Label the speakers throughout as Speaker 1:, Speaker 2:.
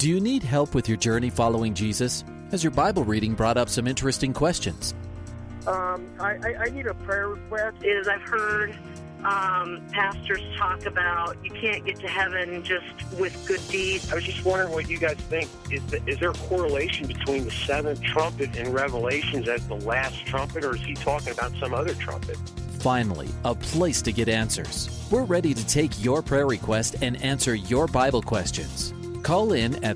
Speaker 1: Do you need help with your journey following Jesus? Has your Bible reading brought up some interesting questions?
Speaker 2: I need a prayer request.
Speaker 3: I've heard pastors talk about you can't get to heaven just with good deeds.
Speaker 2: I was just wondering what you guys think. Is there a correlation between the seventh trumpet in Revelations as the last trumpet, or is he talking about some other trumpet?
Speaker 1: Finally, a place to get answers. We're ready to take your prayer request and answer your Bible questions. Call in at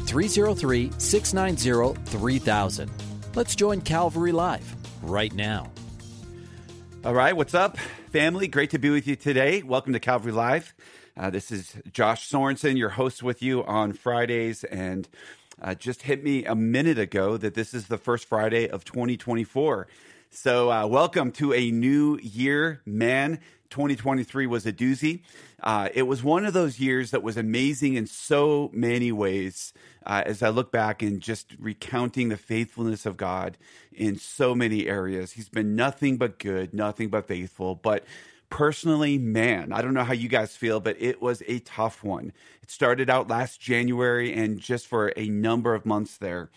Speaker 1: 303-690-3000. Let's join Calvary Live right now.
Speaker 4: All right, what's up, family? Great to be with you today. Welcome to Calvary Live. This is Josh Sorensen, your host with you on Fridays, and just hit me a minute ago that this is the first Friday of 2024. So welcome to a new year, man. 2023 was a doozy. It was one of those years that was amazing in so many ways. As I look back and just recounting the faithfulness of God in so many areas, He's been nothing but good, nothing but faithful. But personally, man, I don't know how you guys feel, but it was a tough one. It started out last January, and just for a number of months there,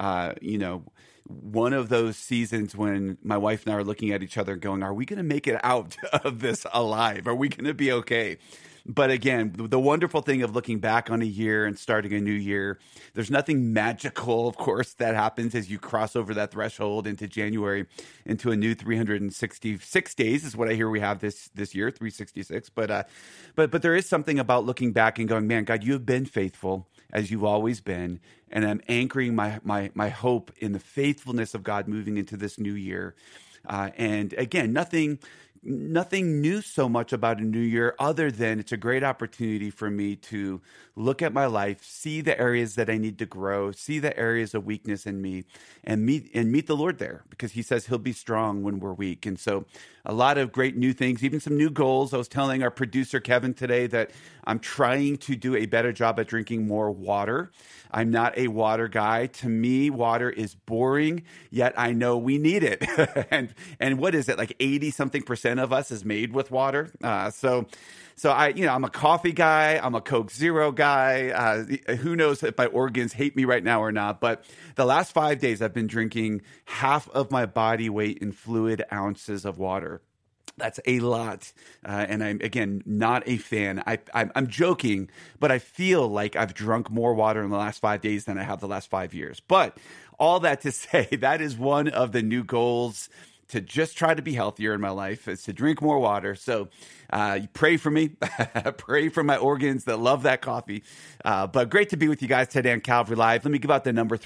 Speaker 4: one of those seasons when my wife and I are looking at each other going, are we going to make it out of this alive? Are we going to be okay? But again, the wonderful thing of looking back on a year and starting a new year, there's nothing magical, of course, that happens as you cross over that threshold into January, into a new 366 days is what I hear we have this year, 366. But there is something about looking back and going, man, God, you have been faithful as you've always been. And I'm anchoring my hope in the faithfulness of God moving into this new year. And again, nothing new so much about a new year other than it's a great opportunity for me to look at my life, see the areas that I need to grow, see the areas of weakness in me, and meet the Lord there, because He says He'll be strong when we're weak. And so a lot of great new things, even some new goals. I was telling our producer Kevin today that I'm trying to do a better job at drinking more water. I'm not a water guy. To me, water is boring, yet I know we need it. and what is it? Like 80-something% of us is made with water. So I'm a coffee guy. I'm a Coke Zero guy. Who knows if my organs hate me right now or not? But the last 5 days, I've been drinking half of my body weight in fluid ounces of water. That's a lot. And I'm, again, not a fan. I'm joking, but I feel like I've drunk more water in the last 5 days than I have the last 5 years. But all that to say, that is one of the new goals, to just try to be healthier in my life, is to drink more water. So pray for me, pray for my organs that love that coffee. But great to be with you guys today on Calvary Live. Let me give out the number,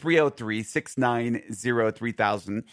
Speaker 4: 303-690-3000,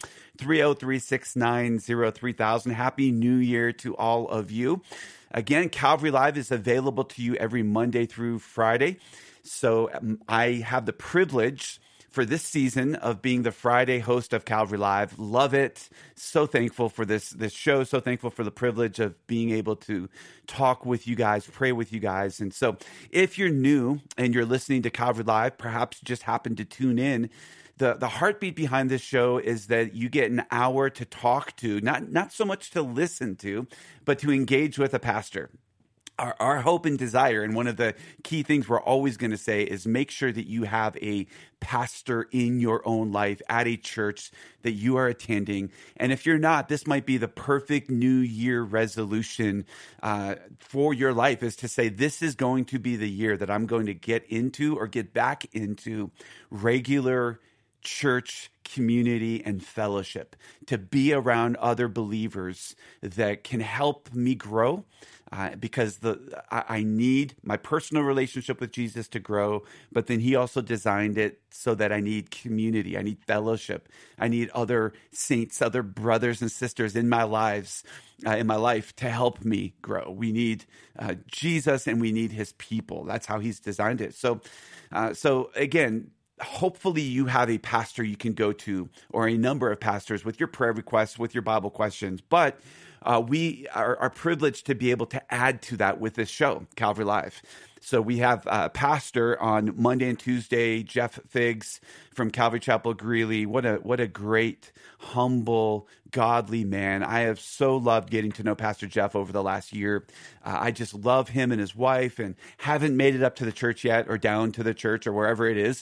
Speaker 4: 303-690-3000. Happy New Year to all of you. Again, Calvary Live is available to you every Monday through Friday. So I have the privilege for this season of being the Friday host of Calvary Live. Love it. So thankful for this show. So thankful for the privilege of being able to talk with you guys, pray with you guys. And so if you're new and you're listening to Calvary Live, perhaps you just happened to tune in, the heartbeat behind this show is that you get an hour to talk to, not so much to listen to, but to engage with a pastor. Our hope and desire, and one of the key things we're always going to say, is make sure that you have a pastor in your own life at a church that you are attending. And if you're not, this might be the perfect New Year resolution for your life, is to say, this is going to be the year that I'm going to get into or get back into regular church community and fellowship, to be around other believers that can help me grow. Because I need my personal relationship with Jesus to grow, but then He also designed it so that I need community, I need fellowship, I need other saints, other brothers and sisters in my life to help me grow. We need Jesus, and we need His people. That's how He's designed it. So again, hopefully you have a pastor you can go to, or a number of pastors, with your prayer requests, with your Bible questions. But we are privileged to be able to add to that with this show, Calvary Live. So we have a pastor on Monday and Tuesday, Jeff Figs from Calvary Chapel Greeley. What a great, humble, godly man. I have so loved getting to know Pastor Jeff over the last year. I just love him and his wife, and haven't made it up to the church yet, or down to the church, or wherever it is.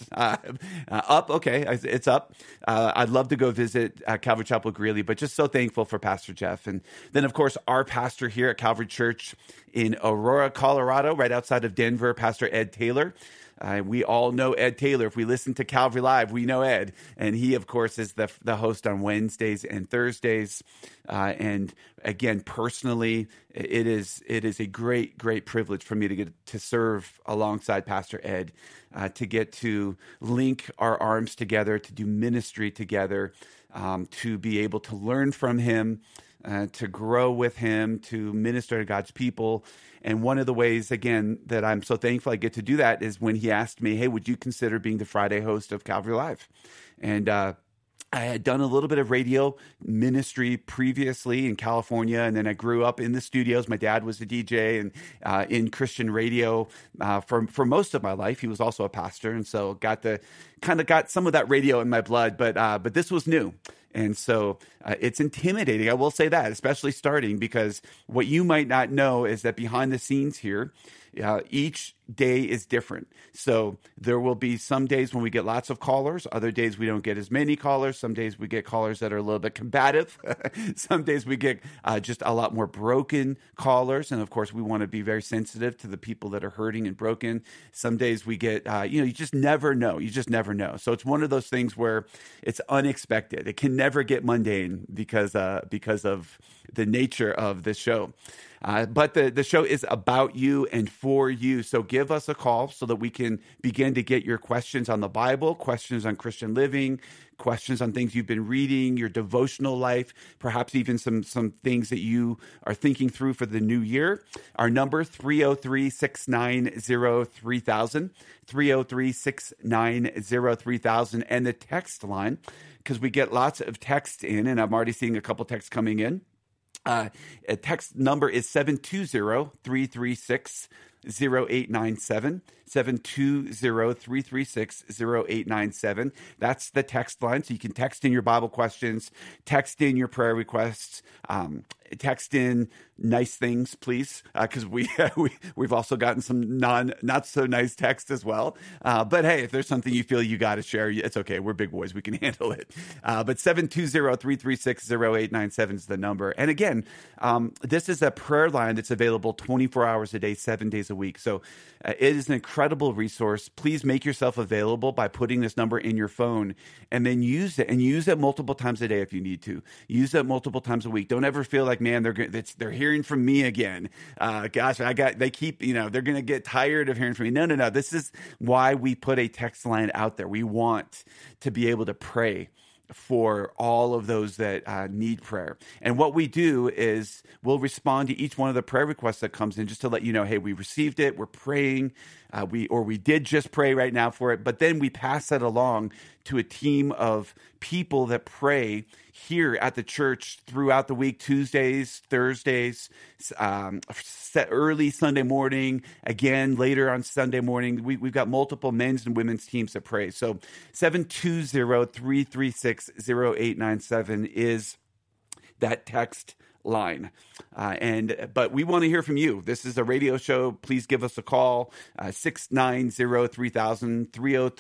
Speaker 4: Up, okay, it's up. I'd love to go visit Calvary Chapel Greeley, but just so thankful for Pastor Jeff. And then, of course, our pastor here at Calvary Church in Aurora, Colorado, right outside of Denver, Pastor Ed Taylor. We all know Ed Taylor. If we listen to Calvary Live, we know Ed. And he, of course, is the host on Wednesdays and Thursdays. And again, personally, it is a great, great privilege for me to get to serve alongside Pastor Ed, to get to link our arms together, to do ministry together, to be able to learn from him, to grow with him, to minister to God's people. And one of the ways, again, that I'm so thankful I get to do that is when he asked me, hey, would you consider being the Friday host of Calvary Live? And I had done a little bit of radio ministry previously in California, and then I grew up in the studios. My dad was a DJ and in Christian radio for most of my life. He was also a pastor, and so got some of that radio in my blood. But this was new. And so it's intimidating, I will say that, especially starting, because what you might not know is that behind the scenes here, each day is different. So there will be some days when we get lots of callers, other days we don't get as many callers, some days we get callers that are a little bit combative, some days we get just a lot more broken callers, and of course we want to be very sensitive to the people that are hurting and broken. Some days we get, you just never know, So it's one of those things where it's unexpected. It can never get mundane because of the nature of this show. But the show is about you and for you. So give us a call so that we can begin to get your questions on the Bible, questions on Christian living, questions on things you've been reading, your devotional life, perhaps even some things that you are thinking through for the new year. Our number, 303-690-3000, 303-690-3000, and the text line, because we get lots of texts in, and I'm already seeing a couple texts coming in. A text number is 720-336-0897, 720-336-0897. That's the text line. So you can text in your Bible questions, text in your prayer requests, text in nice things, please, because we've also gotten some not so nice text as well. But hey, if there's something you feel you got to share, it's okay. We're big boys. We can handle it. But 720-336-0897 is the number. And again, this is a prayer line that's available 24 hours a day, 7 days a week. So it is an incredible resource. Please make yourself available by putting this number in your phone, and then use it, and use it multiple times a day if you need to. Use it multiple times a week. Don't ever feel like, man, they're hearing from me again. Gosh, they keep, they're going to get tired of hearing from me. No. This is why we put a text line out there. We want to be able to pray for all of those that need prayer. And what we do is we'll respond to each one of the prayer requests that comes in, just to let you know, hey, we received it, we're praying, we did just pray right now for it, but then we pass that along to a team of people that pray here at the church throughout the week, Tuesdays, Thursdays, early Sunday morning, again, later on Sunday morning. We've got multiple men's and women's teams that pray. So 720-336-0897 is that text line. But we want to hear from you. This is a radio show. Please give us a call, 690-3000,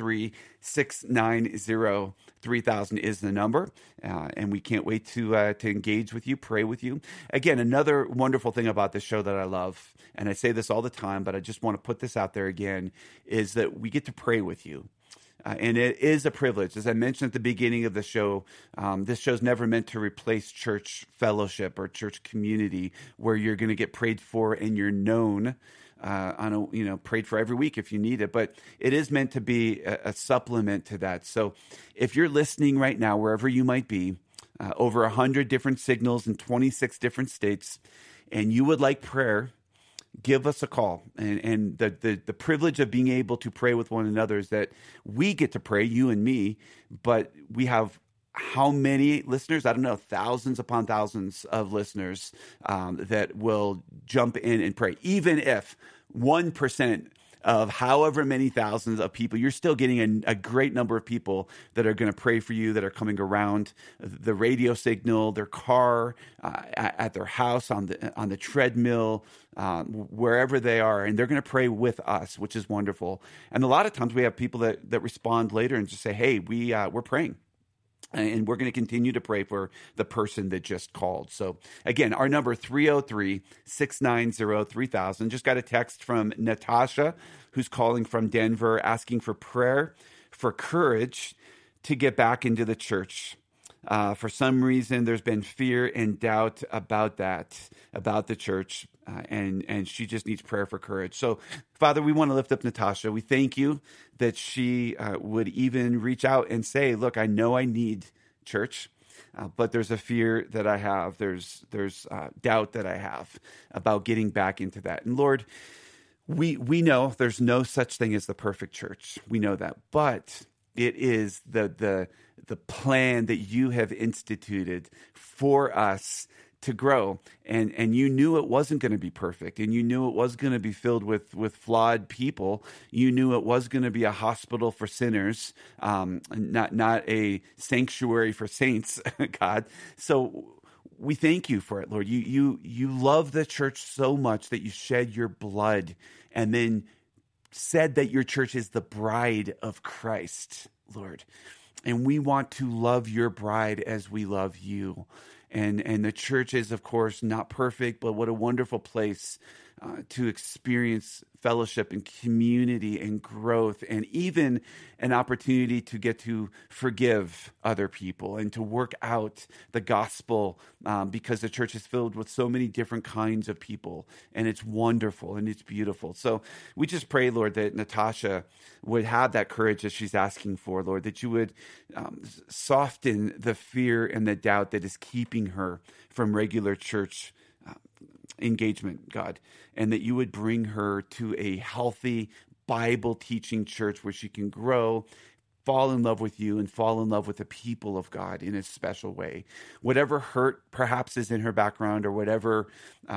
Speaker 4: 303-690-3000 is the number. And we can't wait to engage with you, pray with you. Again, another wonderful thing about this show that I love, and I say this all the time, but I just want to put this out there again, is that we get to pray with you. And it is a privilege. As I mentioned at the beginning of the show, this show's never meant to replace church fellowship or church community where you're going to get prayed for and you're known, prayed for every week if you need it. But it is meant to be a supplement to that. So if you're listening right now, wherever you might be, over 100 different signals in 26 different states, and you would like prayer, give us a call. And the privilege of being able to pray with one another is that we get to pray, you and me, but we have how many listeners? I don't know, thousands upon thousands of listeners that will jump in and pray. Even if 1% of however many thousands of people. You're still getting a great number of people that are going to pray for you, that are coming around the radio signal, their car, at their house, on the treadmill, wherever they are, and they're going to pray with us, which is wonderful. And a lot of times we have people that respond later and just say, "Hey, we're praying." And we're going to continue to pray for the person that just called. So again, our number 303-690-3000. Just got a text from Natasha, who's calling from Denver, asking for prayer, for courage to get back into the church. For some reason, there's been fear and doubt about the church, and she just needs prayer for courage. So, Father, we want to lift up Natasha. We thank you that she would even reach out and say, "Look, I know I need church, but there's a fear that I have. There's doubt that I have about getting back into that." And Lord, we know there's no such thing as the perfect church. We know that, but it is the plan that you have instituted for us to grow. And you knew it wasn't going to be perfect, and you knew it was going to be filled with flawed people. You knew it was going to be a hospital for sinners, not a sanctuary for saints, God. So we thank you for it, Lord. You love the church so much that you shed your blood and then said that your church is the bride of Christ, Lord. And we want to love your bride as we love you. And the church is, of course, not perfect, but what a wonderful place to experience fellowship and community and growth, and even an opportunity to get to forgive other people and to work out the gospel, because the church is filled with so many different kinds of people, and it's wonderful and it's beautiful. So we just pray, Lord, that Natasha would have that courage that she's asking for, Lord, that you would soften the fear and the doubt that is keeping her from regular church engagement, God, and that you would bring her to a healthy Bible teaching church where she can grow, fall in love with you, and fall in love with the people of God in a special way. Whatever hurt perhaps is in her background, or whatever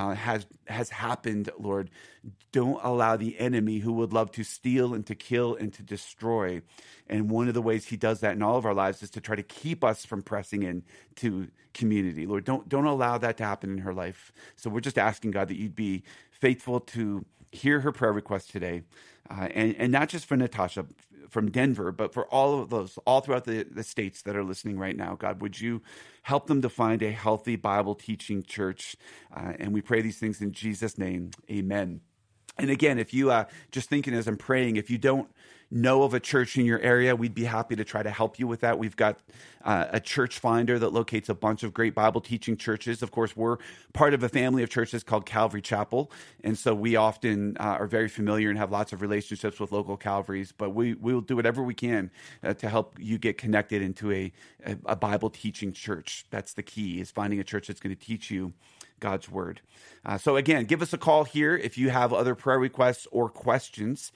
Speaker 4: has happened, Lord, don't allow the enemy, who would love to steal and to kill and to destroy. And one of the ways he does that in all of our lives is to try to keep us from pressing in to community. Lord, don't allow that to happen in her life. So we're just asking, God, that you'd be faithful to hear her prayer request today, and not just for Natasha from Denver, but for all of those, all throughout the states that are listening right now. God, would you help them to find a healthy Bible teaching church? And we pray these things in Jesus' name. Amen. And again, if you, just thinking as I'm praying, if you don't know of a church in your area, we'd be happy to try to help you with that. We've got a church finder that locates a bunch of great Bible teaching churches. Of course, we're part of a family of churches called Calvary Chapel. And so we often are very familiar and have lots of relationships with local Calvaries, but we will do whatever we can to help you get connected into a Bible teaching church. That's the key, is finding a church that's going to teach you God's word. So again, give us a call here if you have other prayer requests or questions.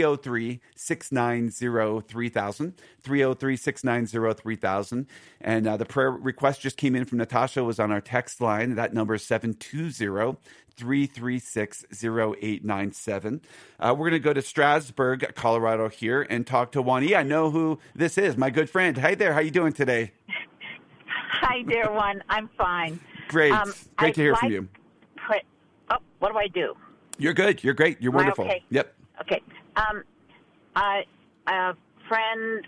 Speaker 4: 303-690-3000, 303-690-3000. And the prayer request just came in from Natasha, was on our text line. That number is 720-336-0897. We're going to go to Strasburg, Colorado here and talk to Juan. I know who this is, my good friend. Hi there. How you doing today?
Speaker 5: Hi, dear one. I'm fine.
Speaker 4: Great. Great to hear from you.
Speaker 5: What do I do?
Speaker 4: You're good. You're great. You're wonderful.
Speaker 5: Okay.
Speaker 4: Yep.
Speaker 5: Okay. A friend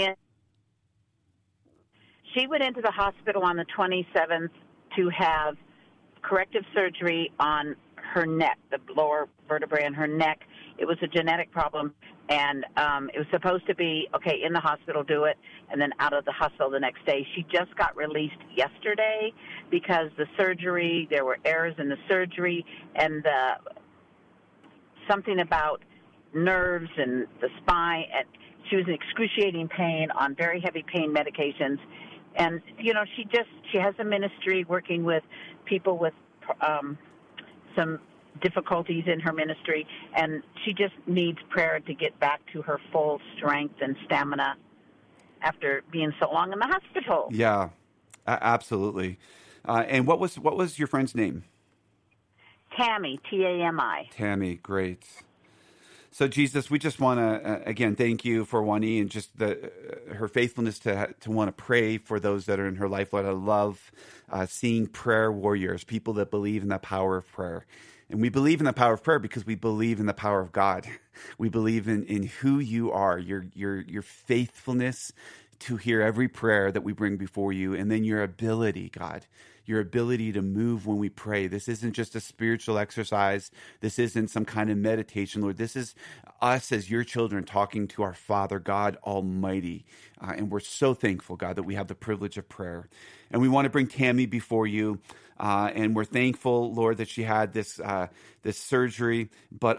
Speaker 5: she went into the hospital on the 27th to have corrective surgery on her neck, the lower vertebrae in her neck. It was a genetic problem, and it was supposed to be, okay, in the hospital, do it, and then out of the hospital the next day. She just got released yesterday because the surgery, there were errors in the surgery, and something about nerves and the spine. And she was in excruciating pain on very heavy pain medications. And, you know, she has a ministry working with people with some difficulties in her ministry, and she just needs prayer to get back to her full strength and stamina after being so long in the hospital.
Speaker 4: Yeah, absolutely. And what was your friend's name?
Speaker 5: Tammy, Tami.
Speaker 4: Tammy, great. So, Jesus, we just want to, again, thank you for Wani and just her faithfulness to want to pray for those that are in her life. Lord, I love seeing prayer warriors, people that believe in the power of prayer. And we believe in the power of prayer because we believe in the power of God. We believe in who you are, your faithfulness to hear every prayer that we bring before you, and then your ability, God, your ability to move when we pray. This isn't just a spiritual exercise. This isn't some kind of meditation, Lord. This is us as your children talking to our Father, God Almighty. And we're so thankful, God, that we have the privilege of prayer. And we want to bring Tammy before you. And we're thankful, Lord, that she had this surgery, but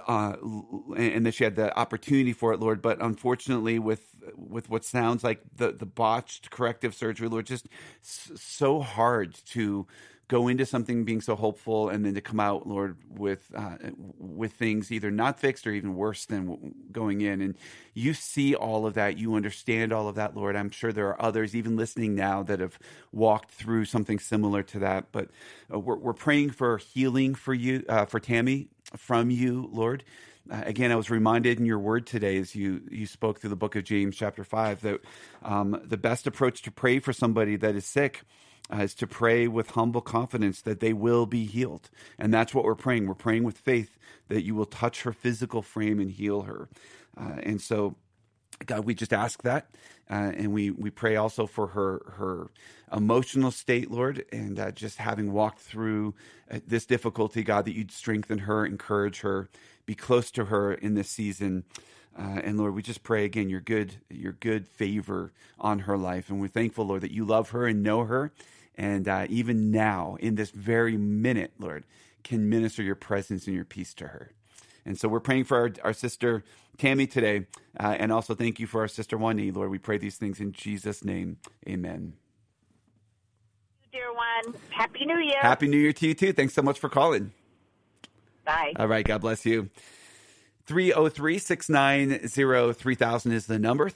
Speaker 4: and that she had the opportunity for it, Lord. But unfortunately, with what sounds like the botched corrective surgery, Lord, just so hard to go into something being so hopeful and then to come out, Lord, with things either not fixed or even worse than going in. And you see all of that. You understand all of that, Lord. I'm sure there are others even listening now that have walked through something similar to that. But we're praying for healing for you, for Tammy, from you, Lord. Again, I was reminded in your word today as you spoke through the book of James chapter 5 that the best approach to pray for somebody that is sick is to pray with humble confidence that they will be healed. And that's what we're praying. We're praying with faith that you will touch her physical frame and heal her. And so, God, we just ask that. And we pray also for her emotional state, Lord, and just having walked through this difficulty, God, that you'd strengthen her, encourage her, be close to her in this season. And Lord, we just pray again your good favor on her life. And we're thankful, Lord, that you love her and know her. And even now, in this very minute, Lord, can minister your presence and your peace to her. And so we're praying for our sister Tammy today. And also thank you for our sister Wani. Lord, we pray these things in Jesus' name. Amen.
Speaker 5: Dear one, Happy New Year.
Speaker 4: Happy New Year to you too. Thanks so much for calling.
Speaker 5: Bye.
Speaker 4: All right. God bless you. 303-690-3000 is the number.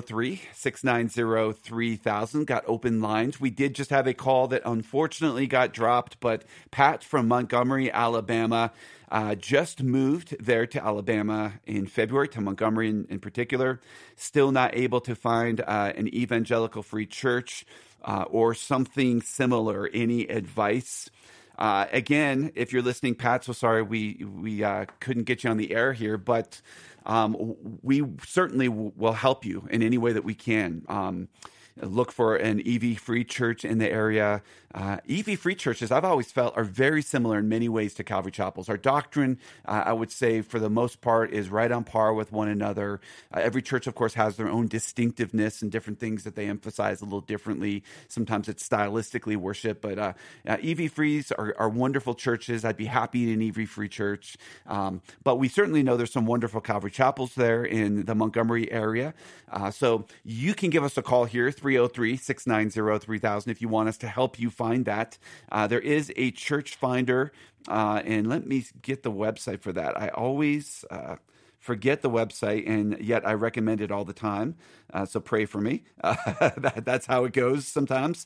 Speaker 4: 303-690-3000. Got open lines. We did just have a call that unfortunately got dropped, but Pat from Montgomery, Alabama, just moved there to Alabama in February, to Montgomery in particular. Still not able to find an evangelical free church or something similar. Any advice? Again, if you're listening, Pat, so sorry we couldn't get you on the air here, but we certainly will help you in any way that we can. Look for an EV-free church in the area. EV-free churches, I've always felt, are very similar in many ways to Calvary Chapels. Our doctrine, I would say, for the most part, is right on par with one another. Every church, of course, has their own distinctiveness and different things that they emphasize a little differently. Sometimes it's stylistically worship, but EV-frees are wonderful churches. I'd be happy in an EV-free church. But we certainly know there's some wonderful Calvary Chapels there in the Montgomery area. So you can give us a call here, 303-690-3000, if you want us to help you find that. There is a church finder, and let me get the website for that. I always forget the website, and yet I recommend it all the time. So pray for me. That's how it goes sometimes.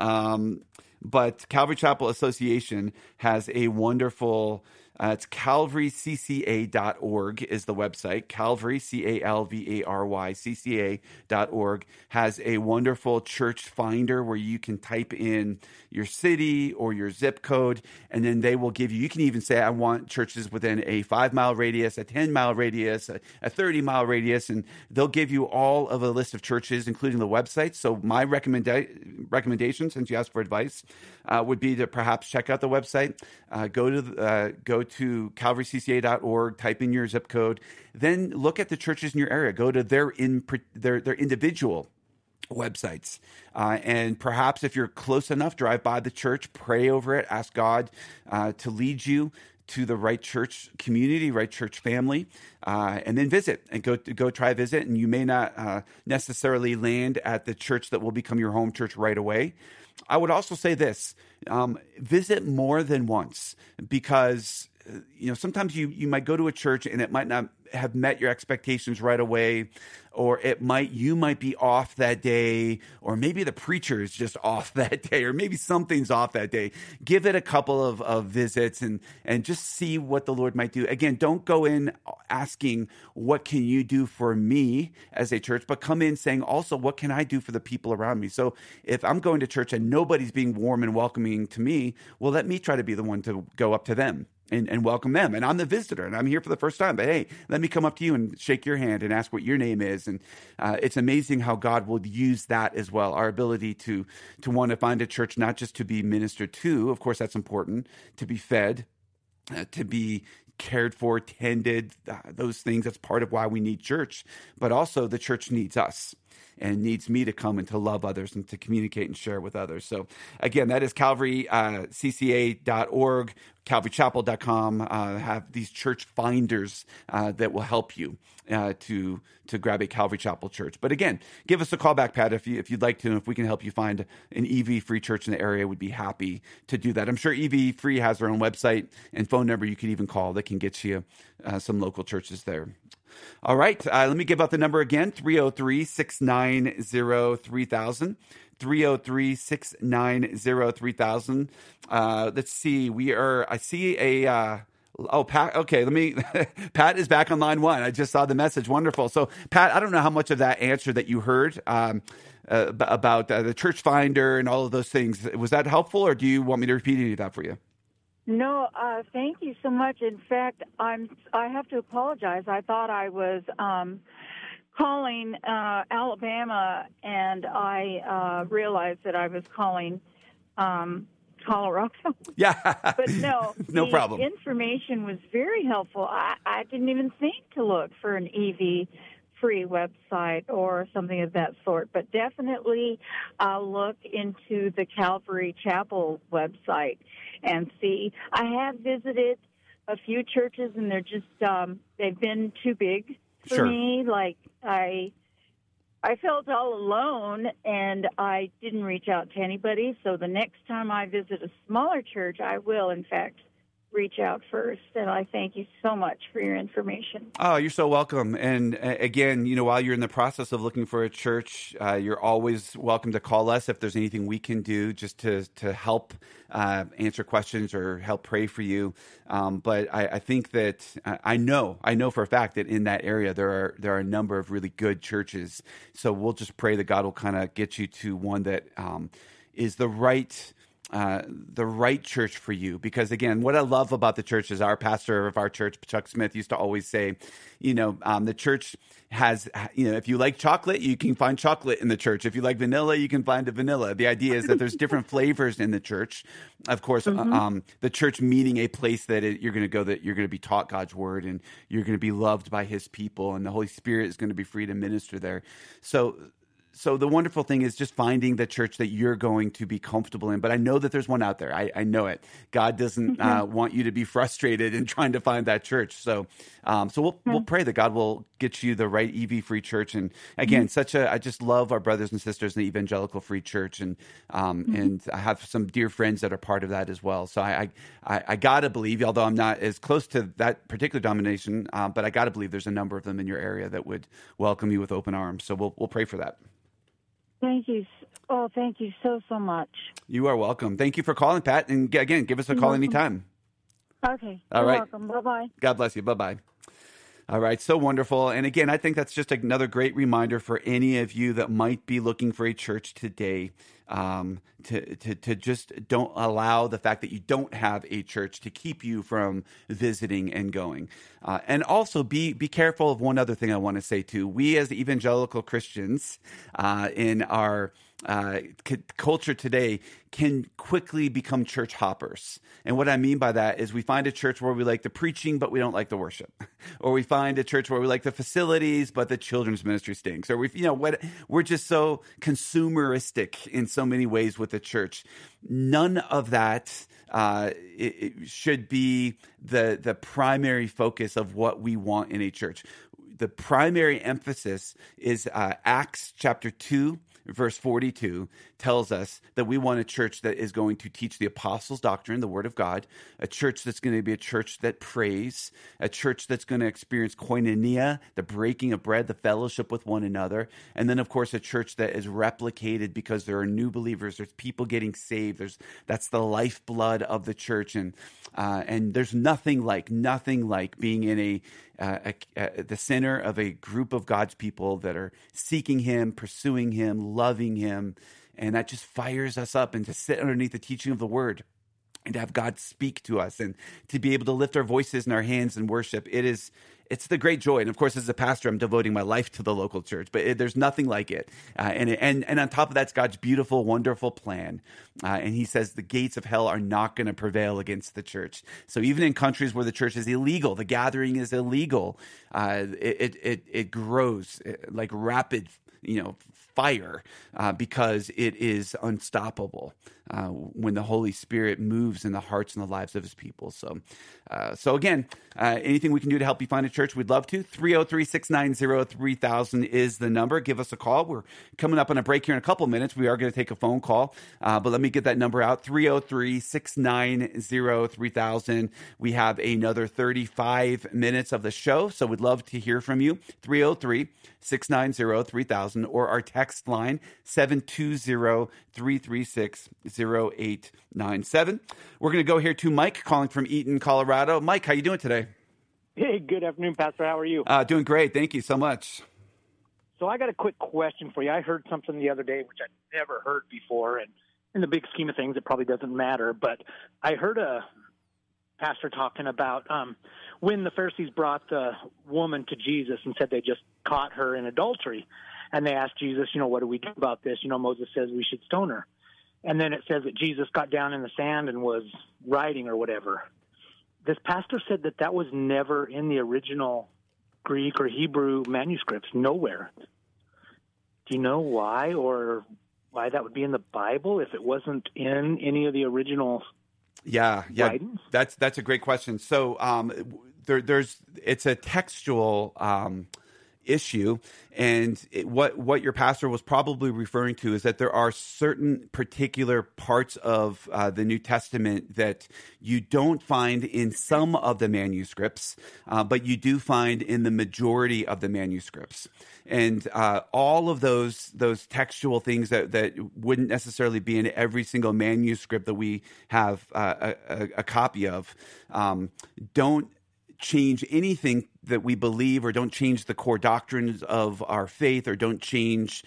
Speaker 4: But Calvary Chapel Association has a wonderful it's calvarycca.org is the website. Calvary, CALVARY, CCA.org has a wonderful church finder where you can type in your city or your zip code, and then they will give you can even say, I want churches within a 5-mile radius, a 10-mile radius, a 30-mile radius, and they'll give you all of a list of churches, including the website. So my recommendation, since you asked for advice, would be to perhaps check out the website, go to calvarycca.org, type in your zip code, then look at the churches in your area. Go to their individual websites. And perhaps if you're close enough, drive by the church, pray over it, ask God to lead you to the right church community, right church family, and then visit and go try a visit. And you may not necessarily land at the church that will become your home church right away. I would also say this, visit more than once, because sometimes you might go to a church and it might not have met your expectations right away, or you might be off that day, or maybe the preacher is just off that day, or maybe something's off that day. Give it a couple of visits and just see what the Lord might do. Again, don't go in asking, what can you do for me as a church, but come in saying also, what can I do for the people around me? So if I'm going to church and nobody's being warm and welcoming to me, well, let me try to be the one to go up to them and welcome them. And I'm the visitor and I'm here for the first time, but hey, let me come up to you and shake your hand and ask what your name is. And it's amazing how God will use that as well. Our ability to want to find a church, not just to be ministered to, of course, that's important, to be fed, to be cared for, tended, those things. That's part of why we need church, but also the church needs us and needs me to come and to love others and to communicate and share with others. So again, that is CalvaryCCA.org, CalvaryChapel.com. Have these church finders that will help you to grab a Calvary Chapel church. But again, give us a call back, Pat, if you'd like to. If we can help you find an EV-free church in the area, we'd be happy to do that. I'm sure EV-free has their own website and phone number you can even call that can get you some local churches there. All right, let me give out the number again, 303-690-3000. 303-690-3000. Let's see. I see a, Pat. Okay, Pat is back on line one. I just saw the message. Wonderful. So Pat, I don't know how much of that answer that you heard about the church finder and all of those things. Was that helpful, or do you want me to repeat any of that for you?
Speaker 6: No, thank you so much. In fact, I have to apologize. I thought I was calling Alabama, and I realized that I was calling Colorado.
Speaker 4: Yeah.
Speaker 6: But no,
Speaker 4: no problem.
Speaker 6: The information was very helpful. I didn't even think to look for an EV-free website or something of that sort, but definitely I'll look into the Calvary Chapel website and see. I have visited a few churches, and they're just they've been too big for me. Like I felt all alone, and I didn't reach out to anybody. So the next time I visit a smaller church, I will, in fact, reach out first. And I thank you so much for your information.
Speaker 4: Oh, you're so welcome. And again, while you're in the process of looking for a church, you're always welcome to call us if there's anything we can do just to help answer questions or help pray for you. But I think that I know for a fact that in that area there are a number of really good churches. So we'll just pray that God will kind of get you to one that is the right church for you. Because again, what I love about the church is our pastor of our church, Chuck Smith, used to always say, the church has, if you like chocolate, you can find chocolate in the church. If you like vanilla, you can find a vanilla. The idea is that there's different flavors in the church. Of course, the church meaning a place that you're going to go, that you're going to be taught God's word and you're going to be loved by his people, and the Holy Spirit is going to be free to minister there. So the wonderful thing is just finding the church that you're going to be comfortable in. But I know that there's one out there. I know it. God doesn't want you to be frustrated in trying to find that church. So we'll pray that God will get you the right EV-free church. And again, I just love our brothers and sisters in the Evangelical Free Church. And I have some dear friends that are part of that as well. So I gotta believe, although I'm not as close to that particular denomination, but I gotta believe there's a number of them in your area that would welcome you with open arms. So we'll pray for that.
Speaker 6: Thank you. Oh, thank you so much.
Speaker 4: You are welcome. Thank you for calling, Pat. And again, give us a call anytime.
Speaker 6: Okay.
Speaker 4: All right.
Speaker 6: Welcome. Bye-bye.
Speaker 4: God bless you. Bye-bye. All right. So wonderful. And again, I think that's just another great reminder for any of you that might be looking for a church today, to just don't allow the fact that you don't have a church to keep you from visiting and going. And also be careful of one other thing I want to say too. We as evangelical Christians in our culture today can quickly become church hoppers. And what I mean by that is we find a church where we like the preaching, but we don't like the worship. Or we find a church where we like the facilities, but the children's ministry stinks. Or we're just so consumeristic in so many ways with the church. None of that it should be the primary focus of what we want in a church. The primary emphasis is Acts chapter 2, verse 42, tells us that we want a church that is going to teach the apostles' doctrine, the Word of God, a church that's going to be a church that prays, a church that's going to experience koinonia, the breaking of bread, the fellowship with one another, and then, of course, a church that is replicated because there are new believers, there's people getting saved, that's the lifeblood of the church, and there's nothing like being in the center of a group of God's people that are seeking Him, pursuing Him, loving Him, and that just fires us up. And to sit underneath the teaching of the Word and to have God speak to us and to be able to lift our voices and our hands in worship, it's the great joy. And of course, as a pastor, I'm devoting my life to the local church, but there's nothing like it. And on top of that, it's God's beautiful, wonderful plan. And He says the gates of hell are not going to prevail against the church. So even in countries where the church is illegal, the gathering is illegal, it grows like rapid, fire because it is unstoppable when the Holy Spirit moves in the hearts and the lives of His people. So again, anything we can do to help you find a church, we'd love to. 303-690-3000 is the number. Give us a call. We're coming up on a break here in a couple minutes. We are going to take a phone call, but let me get that number out, 303-690-3000. We have another 35 minutes of the show, so we'd love to hear from you, 303-690-3000, or our text line, 720-336-0897. We're going to go here to Mike calling from Eaton, Colorado. Mike, how you doing today?
Speaker 7: Hey, good afternoon, Pastor. How are you?
Speaker 4: Doing great. Thank you so much.
Speaker 7: So I got a quick question for you. I heard something the other day which I'd never heard before, and in the big scheme of things, it probably doesn't matter, but I heard a pastor talking about when the Pharisees brought the woman to Jesus and said they just caught her in adultery, and they asked Jesus, what do we do about this? Moses says we should stone her. And then it says that Jesus got down in the sand and was writing or whatever. This pastor said that was never in the original Greek or Hebrew manuscripts, nowhere. Do you know why, or why that would be in the Bible if it wasn't in any of the original writings? That's
Speaker 4: a great question. So it's a textual issue, and what your pastor was probably referring to is that there are certain particular parts of the New Testament that you don't find in some of the manuscripts, but you do find in the majority of the manuscripts. And all of those textual things that wouldn't necessarily be in every single manuscript that we have a copy of don't change anything that we believe, or don't change the core doctrines of our faith, or don't change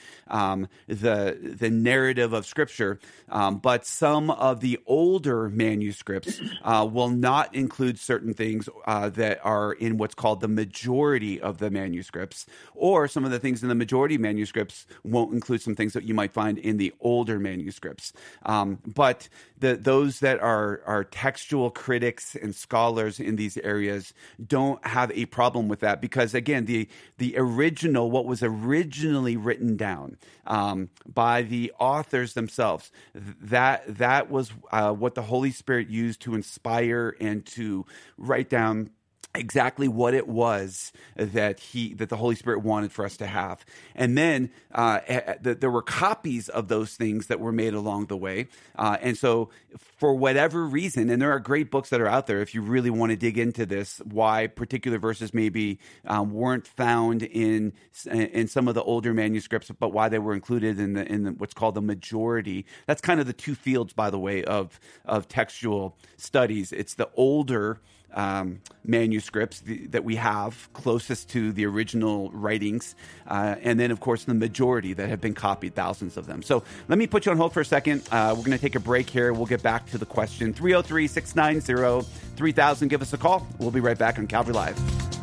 Speaker 4: the narrative of Scripture. But some of the older manuscripts will not include certain things that are in what's called the majority of the manuscripts, or some of the things in the majority manuscripts won't include some things that you might find in the older manuscripts. But those that are textual critics and scholars in these areas don't have a problem with that, because again, the original, what was originally written down by the authors themselves, that was what the Holy Spirit used to inspire and to write down exactly what it was that the Holy Spirit wanted for us to have. And then there were copies of those things that were made along the way. And so for whatever reason, and there are great books that are out there if you really want to dig into this, why particular verses maybe weren't found in some of the older manuscripts, but why they were included in what's called the majority. That's kind of the two fields, by the way, of textual studies. It's the older manuscripts that we have closest to the original writings, and then of course the majority that have been copied, thousands of them. So let me put you on hold for a second. We're going to take a break here. We'll get back to the question. 303-690-3000. Give us a call. We'll be right back on Calvary Live.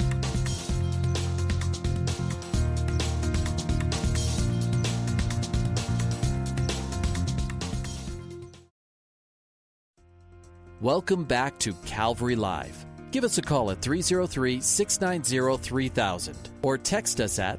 Speaker 1: Welcome back to Calvary Live. Give us a call at 303-690-3000 or text us at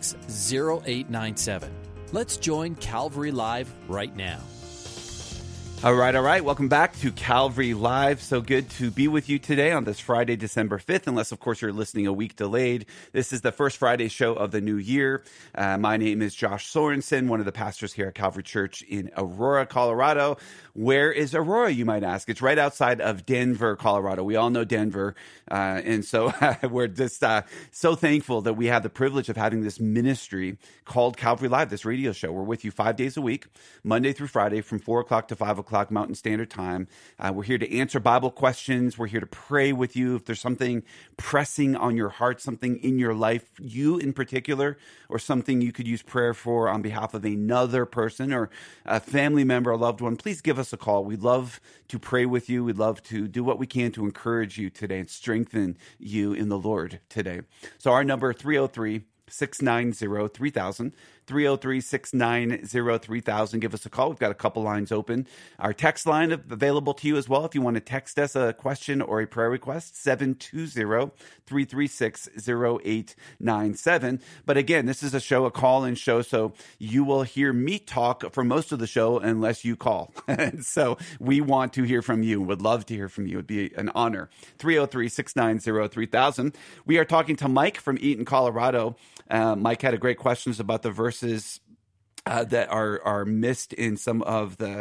Speaker 1: 720-336-0897. Let's join Calvary Live right now.
Speaker 4: All right. Welcome back to Calvary Live. So good to be with you today on this Friday, December 5th, unless, of course, you're listening a week delayed. This is the first Friday show of the new year. My name is Josh Sorensen, one of the pastors here at Calvary Church in Aurora, Colorado. Where is Aurora, you might ask? It's right outside of Denver, Colorado. We all know Denver. And so we're just so thankful that we have the privilege of having this ministry called Calvary Live, this radio show. We're with you 5 days a week, Monday through Friday, from 4 o'clock to 5 o'clock Mountain Standard Time. We're here to answer Bible questions. We're here to pray with you. If there's something pressing on your heart, something in your life, you in particular, or something you could use prayer for on behalf of another person or a family member, a loved one, please give us a call. We'd love to pray with you. We'd love to do what we can to encourage you today and strengthen you in the Lord today. So our number, 303-690-3000. 303-690-3000. Give us a call. We've got a couple lines open. Our text line available to you as well. If you want to text us a question or a prayer request, 720-336-0897. But again, this is a call-in show, so you will hear me talk for most of the show unless you call. So we want to hear from you. Would love to hear from you. It would be an honor. 303-690-3000. We are talking to Mike from Eaton, Colorado. Mike had a great questions about the verses that are missed in some of the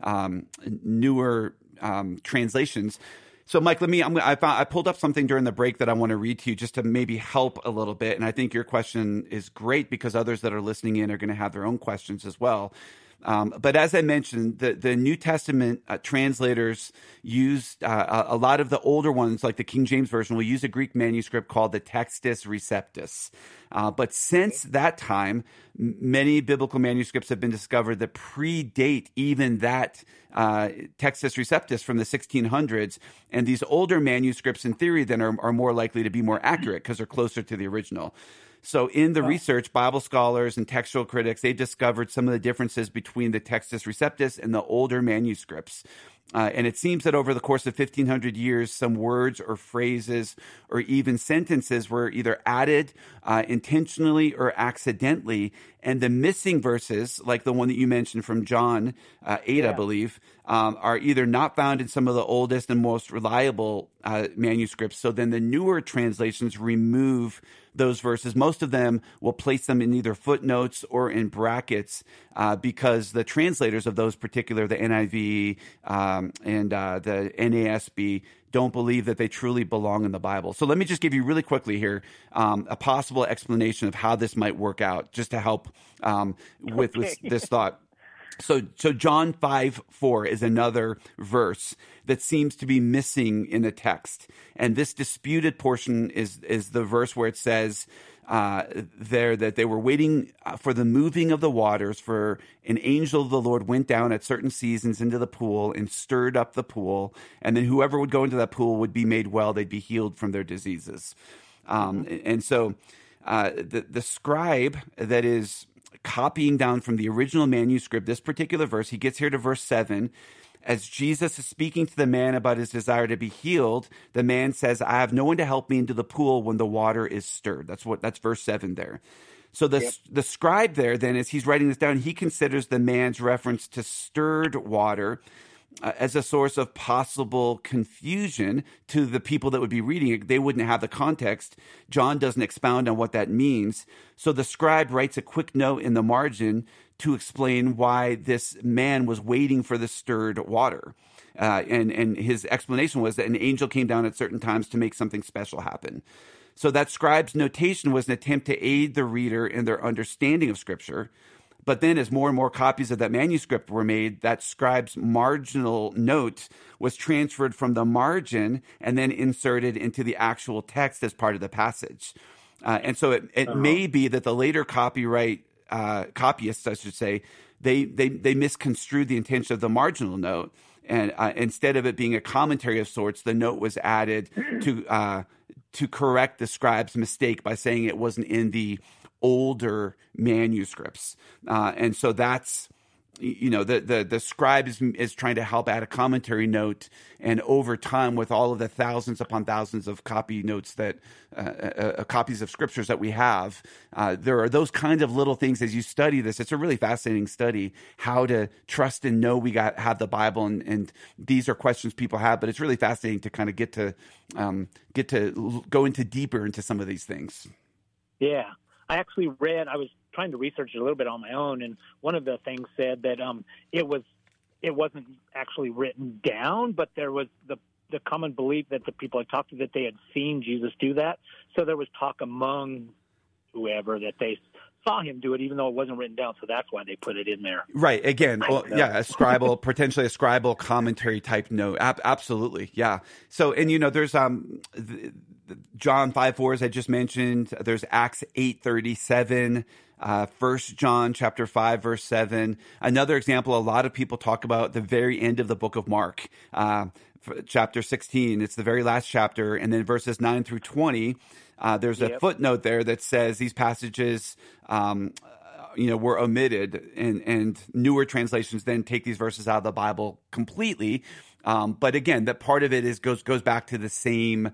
Speaker 4: newer translations. So, Mike, I pulled up something during the break that I want to read to you just to maybe help a little bit. And I think your question is great because others that are listening in are going to have their own questions as well. But as I mentioned, the New Testament translators used a lot of the older ones, like the King James Version, will use a Greek manuscript called the Textus Receptus. But since that time, many biblical manuscripts have been discovered that predate even that Textus Receptus from the 1600s. And these older manuscripts, in theory, then are more likely to be more accurate because they're closer to the original. So in the research, Bible scholars and textual critics, they discovered some of the differences between the Textus Receptus and the older manuscripts. And it seems that over the course of 1,500 years, some words or phrases or even sentences were either added intentionally or accidentally. And the missing verses, like the one that you mentioned from John 8, I believe, are either not found in some of the oldest and most reliable manuscripts. So then the newer translations remove those verses. Most of them will place them in either footnotes or in brackets because the translators of those particular, the NIV and the NASB, don't believe that they truly belong in the Bible. So let me just give you really quickly here a possible explanation of how this might work out, just to help with this thought. So John 5:4 is another verse that seems to be missing in the text. And this disputed portion is the verse where it says there that they were waiting for the moving of the waters, for an angel of the Lord went down at certain seasons into the pool and stirred up the pool. And then whoever would go into that pool would be made well. They'd be healed from their diseases. And so the scribe that is copying down from the original manuscript this particular verse, he gets here to verse 7. As Jesus is speaking to the man about his desire to be healed, the man says, "I have no one to help me into the pool when the water is stirred." That's verse 7 there. So the scribe there, then, as he's writing this down, he considers the man's reference to stirred water as a source of possible confusion to the people that would be reading it. They wouldn't have the context. John doesn't expound on what that means. So the scribe writes a quick note in the margin to explain why this man was waiting for the stirred water. And his explanation was that an angel came down at certain times to make something special happen. So that scribe's notation was an attempt to aid the reader in their understanding of Scripture. But then as more and more copies of that manuscript were made, that scribe's marginal note was transferred from the margin and then inserted into the actual text as part of the passage. And so it may be that the later copyists, I should say, they misconstrued the intention of the marginal note. And instead of it being a commentary of sorts, the note was added to correct the scribe's mistake by saying it wasn't in the older manuscripts. And so that's the scribe is trying to help add a commentary note, and over time, with all of the thousands upon thousands of copy notes that copies of scriptures that we have, there are those kind of little things as you study this. It's a really fascinating study, how to trust and know have the Bible, and these are questions people have, but it's really fascinating to kind of get to go deeper into some of these things.
Speaker 7: Yeah, I actually I was trying to research it a little bit on my own, and one of the things said that it wasn't actually written down, but there was the common belief that the people I talked to, that they had seen Jesus do that. So there was talk among whoever that they saw him do it, even though it wasn't written down. So that's why they put it in there.
Speaker 4: Right. Again, potentially a scribal commentary type note. Absolutely. Yeah. So, and there's John 5:4, as I just mentioned. There's Acts 8:37. 1 John chapter 5, verse 7. Another example, a lot of people talk about the very end of the book of Mark, chapter 16. It's the very last chapter. And then verses 9 through 20, there's a footnote there that says these passages were omitted, and newer translations then take these verses out of the Bible completely. But again, that part of it goes back to the same